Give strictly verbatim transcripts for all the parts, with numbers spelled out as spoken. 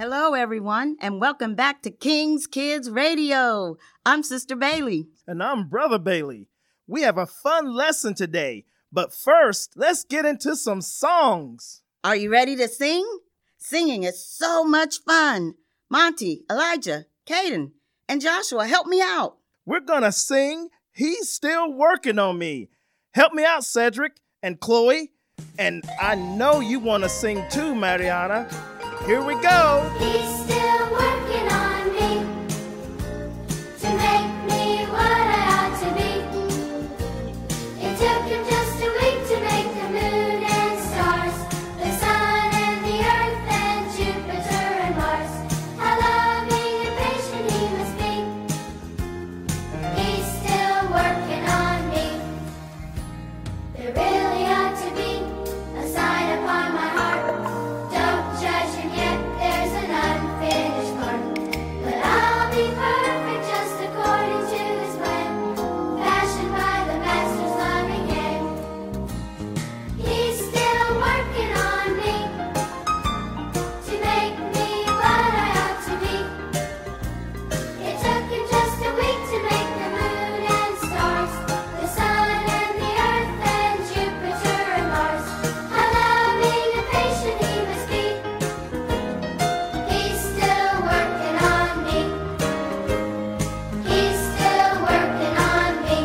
Hello, everyone, and welcome back to King's Kids Radio. I'm Sister Bailey. And I'm Brother Bailey. We have a fun lesson today, but first, let's get into some songs. Are you ready to sing? Singing is so much fun. Monty, Elijah, Caden, and Joshua, help me out. We're gonna sing He's Still Working on Me. Help me out, Cedric and Chloe. And I know you want to sing too, Mariana. Here we go. He's still working on me to make me what I ought to be. It took him just a week to make the moon and stars, the sun and the earth and Jupiter and Mars. How loving and patient he must be. He's still working on me. There really ought to be a sign upon my heart. Don't judge him yet, there's an unfinished part. But I'll be perfect just according to his plan, fashioned by the master's loving hand. He's still working on me to make me what I ought to be. It took him just a week to make the moon and stars, the sun and the earth and Jupiter and Mars. How loving and patient he must be. He's still working on me. He's still working on me.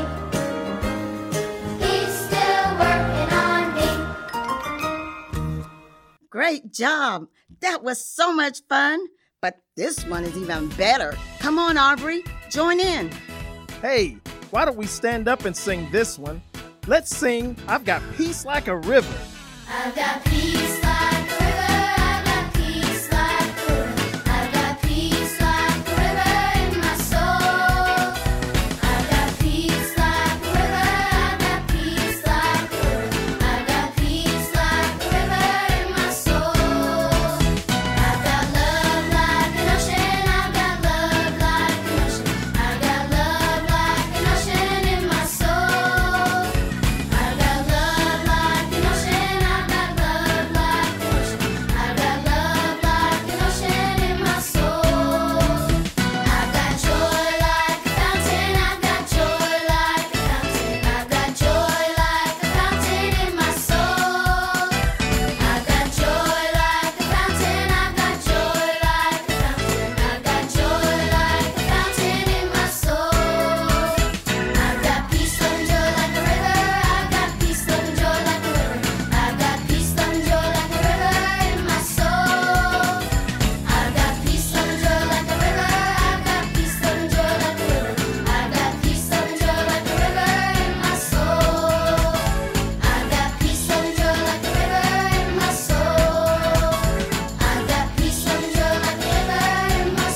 He's still working on me. Great job. That was so much fun. But this one is even better. Come on, Aubrey, join in. Hey, why don't we stand up and sing this one? Let's sing I've Got Peace Like a River. I've got peace like a river. I've got peace like a river. I've got peace like a river in my soul. I've got peace like a river. I've got peace like a river. I've got peace like a river in my soul. I've got love like an ocean. I've got love like an ocean. I've got love like an ocean in my soul. I've got love like an ocean. I've got love like an ocean. I've got love like an ocean in my soul. I've got joy like a fountain. I've got joy like a fountain. I've got joy like a fountain in my soul. I've got joy like a fountain. I've got joy like a fountain. I've got joy like a fountain in my soul. I've got peace, love, and joy like a river. I've got peace, love, and joy like a river. I've got peace, love, and joy like a river in my soul. I've got peace, love, and joy like a river. I've got peace, love, and joy like a river. I've got peace, love, and joy like a river in my soul. I've got peace, love, and joy like a river in my soul. I've got peace, love, and joy like a river in my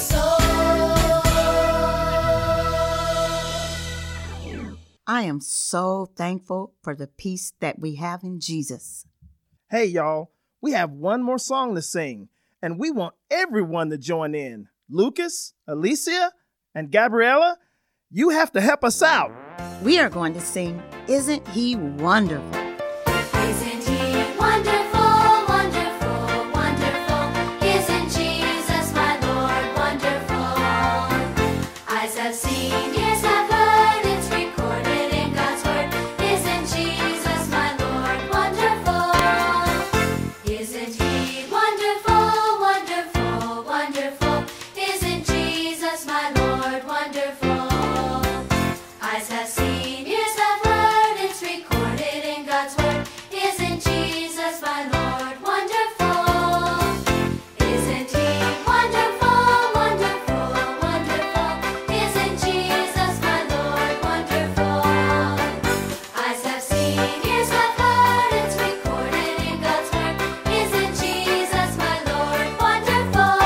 soul. I am so thankful for the peace that we have in Jesus. Hey, y'all, we have one more song to sing, and we want everyone to join in. Lucas, Alicia, and Gabriella, you have to help us out. We are going to sing, Isn't He Wonderful? Isn't he wonderful, wonderful, wonderful? Isn't Jesus my Lord wonderful? Eyes have seen, ears have heard, it's recorded in God's word. Isn't Jesus my Lord wonderful? Isn't he wonderful, wonderful, wonderful? Isn't Jesus my Lord wonderful? Eyes have seen, ears have heard, it's recorded in God's word. Isn't Jesus my Lord wonderful? Isn't he wonderful, wonderful, wonderful? Isn't Jesus my Lord wonderful? Eyes have seen, ears have heard, it's recorded in God's word. Isn't Jesus my Lord wonderful?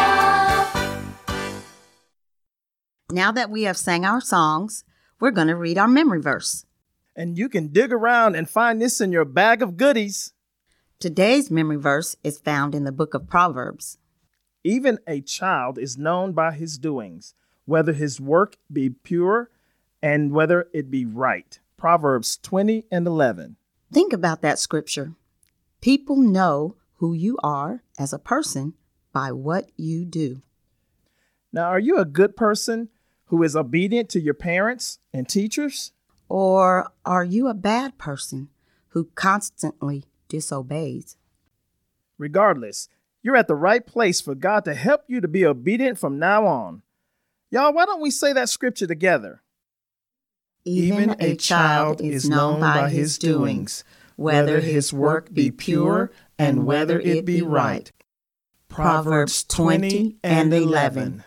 Now that we have sang our songs, we're going to read our memory verse. And you can dig around and find this in your bag of goodies. Today's memory verse is found in the book of Proverbs. Even a child is known by his doings, whether his work be pure and whether it be right. Proverbs twenty and eleven. Think about that scripture. People know who you are as a person by what you do. Now, are you a good person who is obedient to your parents and teachers? Or are you a bad person who constantly disobeys? Regardless, you're at the right place for God to help you to be obedient from now on. Y'all, why don't we say that scripture together? Even a child is known by his doings, whether his work be pure and whether it be right. Proverbs twenty and eleven.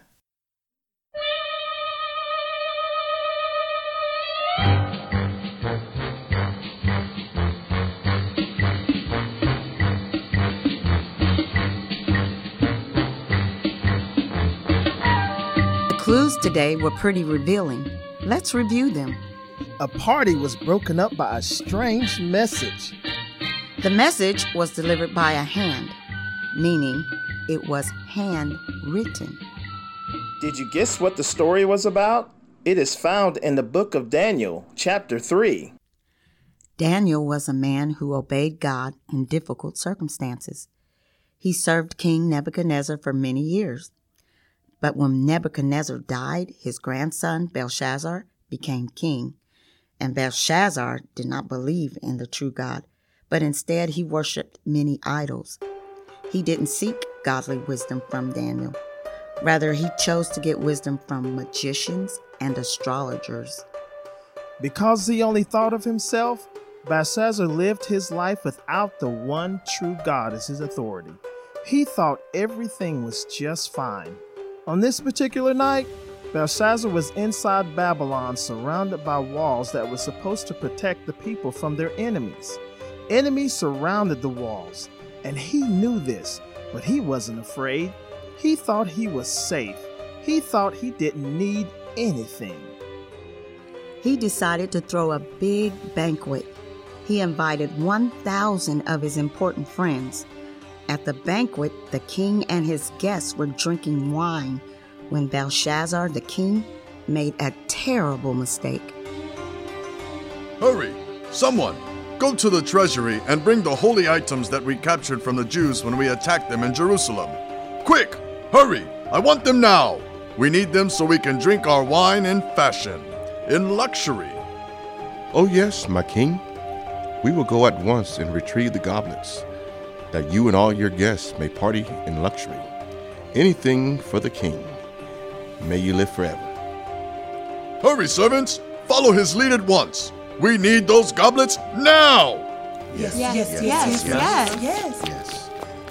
The clues today were pretty revealing. Let's review them. A party was broken up by a strange message. The message was delivered by a hand, meaning it was handwritten. Did you guess what the story was about? It is found in the book of Daniel, chapter three. Daniel was a man who obeyed God in difficult circumstances. He served King Nebuchadnezzar for many years. But when Nebuchadnezzar died, his grandson Belshazzar became king. And Belshazzar did not believe in the true God, but instead he worshipped many idols. He didn't seek godly wisdom from Daniel. Rather, he chose to get wisdom from magicians and astrologers. Because he only thought of himself, Belshazzar lived his life without the one true God as his authority. He thought everything was just fine. On this particular night, Belshazzar was inside Babylon, surrounded by walls that were supposed to protect the people from their enemies. Enemies surrounded the walls, and he knew this, but he wasn't afraid. He thought he was safe. He thought he didn't need anything. He decided to throw a big banquet. He invited one thousand of his important friends. At the banquet, the king and his guests were drinking wine when Belshazzar, the king, made a terrible mistake. Hurry! Someone! Go to the treasury and bring the holy items that we captured from the Jews when we attacked them in Jerusalem. Quick! Hurry! I want them now! We need them so we can drink our wine in fashion, in luxury. Oh yes, my king. We will go at once and retrieve the goblets, that you and all your guests may party in luxury. Anything for the king. May you live forever. Hurry, servants! Follow his lead at once! We need those goblets now! Yes, Yes, yes, yes, yes, yes.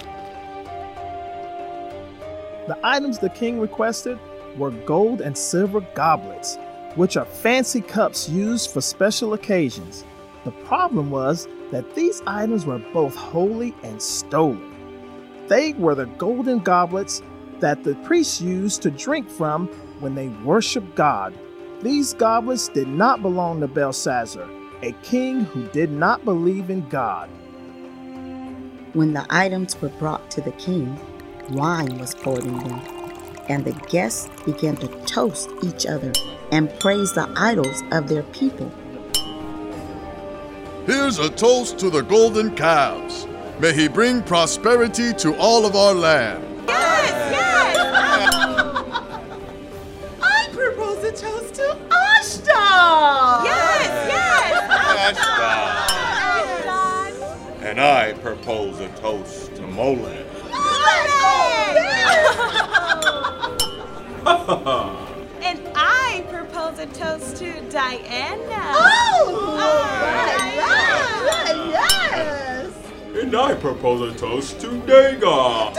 The items the king requested were gold and silver goblets, which are fancy cups used for special occasions. The problem was that these items were both holy and stolen. They were the golden goblets that the priests used to drink from when they worshiped God. These goblets did not belong to Belshazzar, a king who did not believe in God. When the items were brought to the king, wine was poured in them, and the guests began to toast each other and praise the idols of their people. Here's a toast to the golden calves. May he bring prosperity to all of our land. yes, yes. I propose a toast to Ashtar. Yes, yes. And I propose a toast to Molech. And I propose a toast to Diana. Oh, Diana. yes. And I propose a toast to Dagon.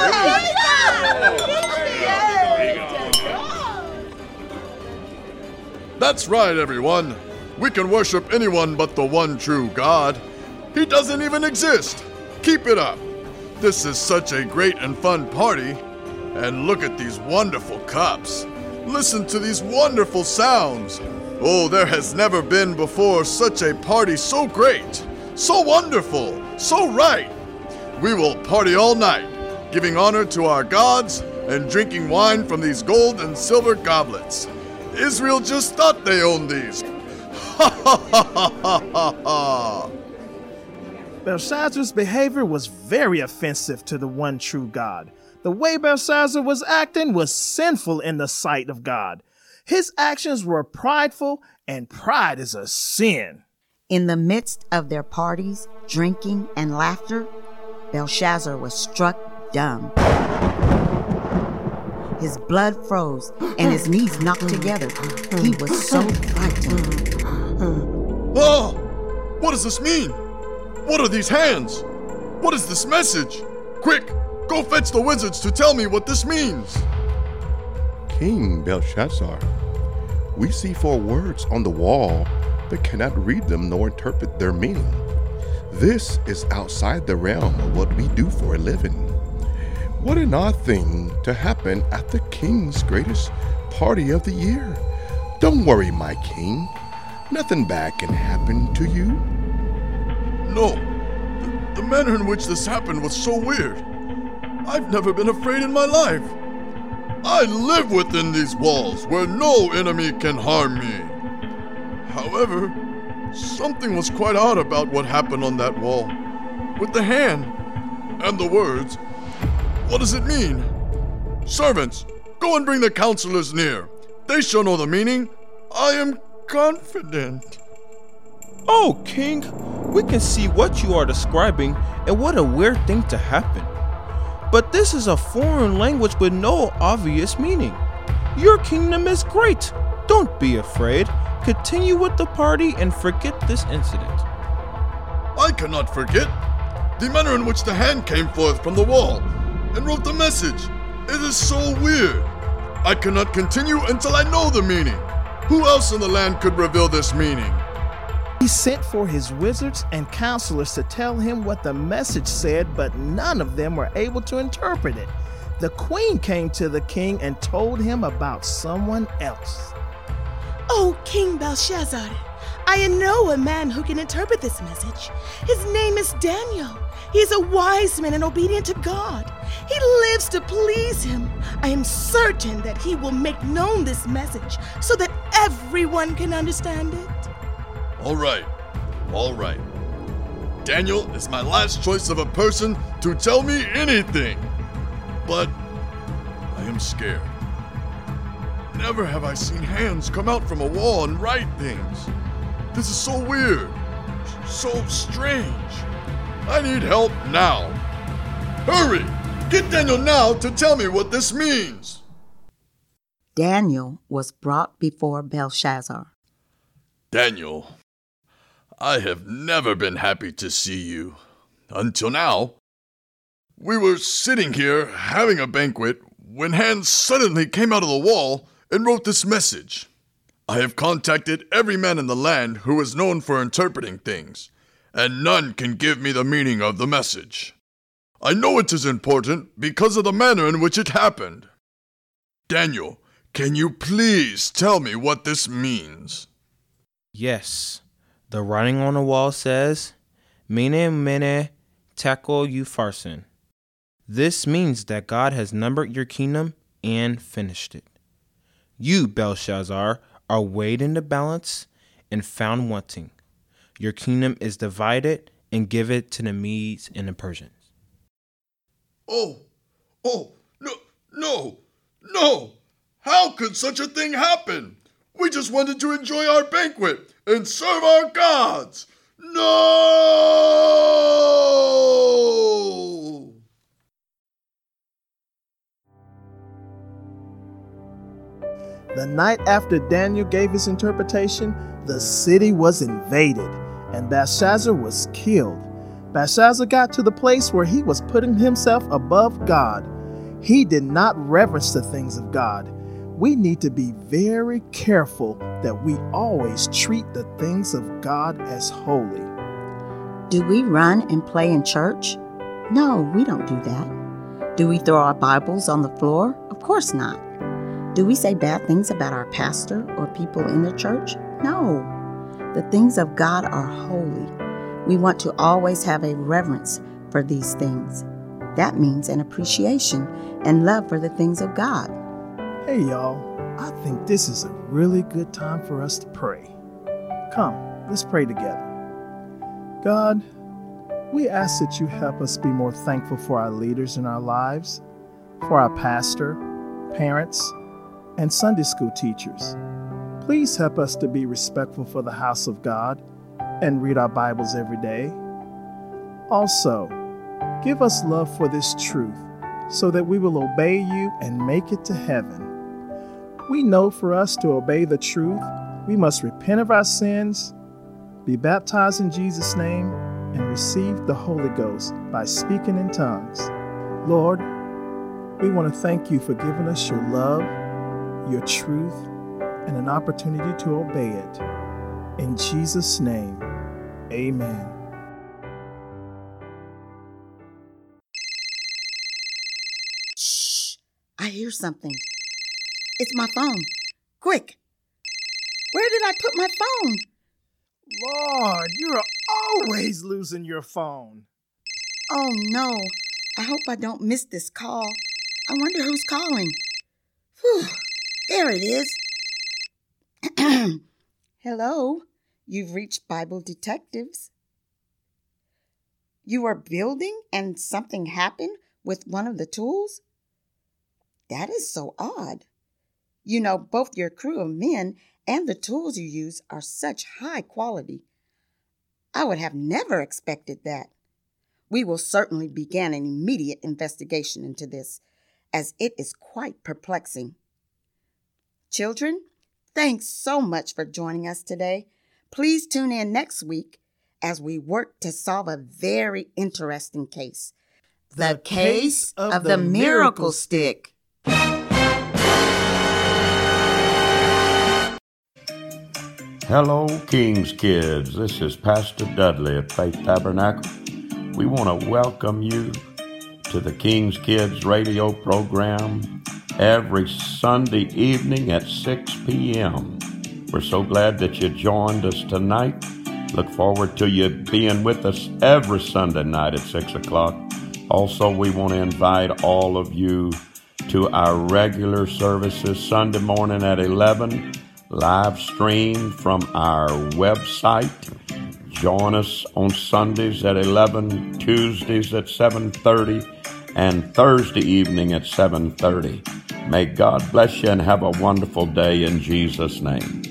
That's right, everyone. We can worship anyone but the one true God. He doesn't even exist. Keep it up. This is such a great and fun party. And look at these wonderful cups. Listen to these wonderful sounds. Oh, there has never been before such a party so great, so wonderful, so right. We will party all night, giving honor to our gods and drinking wine from these gold and silver goblets. Israel just thought they owned these. Ha ha ha ha ha ha ha. Belshazzar's behavior was very offensive to the one true God. The way Belshazzar was acting was sinful in the sight of God. His actions were prideful, and pride is a sin. In the midst of their parties, drinking, and laughter, Belshazzar was struck dumb. His blood froze and his knees knocked together. He was so frightened. Oh! What does this mean? What are these hands? What is this message? Quick, go fetch the wizards to tell me what this means. King Belshazzar, we see four words on the wall, but cannot read them nor interpret their meaning. This is outside the realm of what we do for a living. What an odd thing to happen at the king's greatest party of the year. Don't worry, my king. Nothing bad can happen to you. No, the, the manner in which this happened was so weird. I've never been afraid in my life. I live within these walls where no enemy can harm me. However, something was quite odd about what happened on that wall. With the hand and the words. What does it mean? Servants, go and bring the counselors near. They shall know the meaning. I am confident. Oh, King, we can see what you are describing, and what a weird thing to happen. But this is a foreign language with no obvious meaning. Your kingdom is great. Don't be afraid. Continue with the party and forget this incident. I cannot forget the manner in which the hand came forth from the wall and wrote the message. It is so weird. I cannot continue until I know the meaning. Who else in the land could reveal this meaning? He sent for his wizards and counselors to tell him what the message said, but none of them were able to interpret it. The queen came to the king and told him about someone else. Oh, King Belshazzar, I know a man who can interpret this message. His name is Daniel. He is a wise man and obedient to God. He lives to please him. I am certain that he will make known this message so that everyone can understand it. All right, all right. Daniel is my last choice of a person to tell me anything. But I am scared. Never have I seen hands come out from a wall and write things. This is so weird, so strange. I need help now. Hurry! Get Daniel now to tell me what this means. Daniel was brought before Belshazzar. Daniel, I have never been happy to see you. Until now. We were sitting here having a banquet when hands suddenly came out of the wall and wrote this message. I have contacted every man in the land who is known for interpreting things, and none can give me the meaning of the message. I know it is important because of the manner in which it happened. Daniel, can you please tell me what this means? Yes, the writing on the wall says, Mene, mene, tekel upharsin. This means that God has numbered your kingdom and finished it. You, Belshazzar, are weighed in the balance and found wanting. Your kingdom is divided and given to the Medes and the Persians. Oh, oh, no, no, no! How could such a thing happen? We just wanted to enjoy our banquet and serve our gods. No! The night after Daniel gave his interpretation, the city was invaded, and Belshazzar was killed. Belshazzar got to the place where he was putting himself above God. He did not reverence the things of God. We need to be very careful that we always treat the things of God as holy. Do we run and play in church? No, we don't do that. Do we throw our Bibles on the floor? Of course not. Do we say bad things about our pastor or people in the church? No. The things of God are holy. We want to always have a reverence for these things. That means an appreciation and love for the things of God. Hey y'all, I think this is a really good time for us to pray. Come, let's pray together. God, we ask that you help us be more thankful for our leaders in our lives. for our pastor, parents, and Sunday school teachers. Please help us to be respectful for the house of God and read our Bibles every day. Also, give us love for this truth so that we will obey you and make it to heaven. We know for us to obey the truth, we must repent of our sins, be baptized in Jesus' name, and receive the Holy Ghost by speaking in tongues. Lord, we want to thank you for giving us your love, your truth, and an opportunity to obey it. In Jesus' name, amen. Shh! I hear something. It's my phone. Quick! Where did I put my phone? Lord, you're always losing your phone. Oh no, I hope I don't miss this call. I wonder who's calling. Whew, there it is. Hello, you've reached Bible Detectives. You are building and something happened with one of the tools? That is so odd. You know, both your crew of men and the tools you use are such high quality. I would have never expected that. We will certainly begin an immediate investigation into this, as it is quite perplexing. Children, thanks so much for joining us today. Please tune in next week as we work to solve a very interesting case. The case of the miracle stick. Hello, King's Kids. This is Pastor Dudley at Faith Tabernacle. We want to welcome you to the King's Kids radio program every Sunday evening at six p.m. We're so glad that you joined us tonight. Look forward to you being with us every Sunday night at six o'clock. Also, we want to invite all of you to our regular services Sunday morning at eleven, live stream from our website. Join us on Sundays at eleven, Tuesdays at seven thirty, and Thursday evening at seven thirty. May God bless you and have a wonderful day in Jesus' name.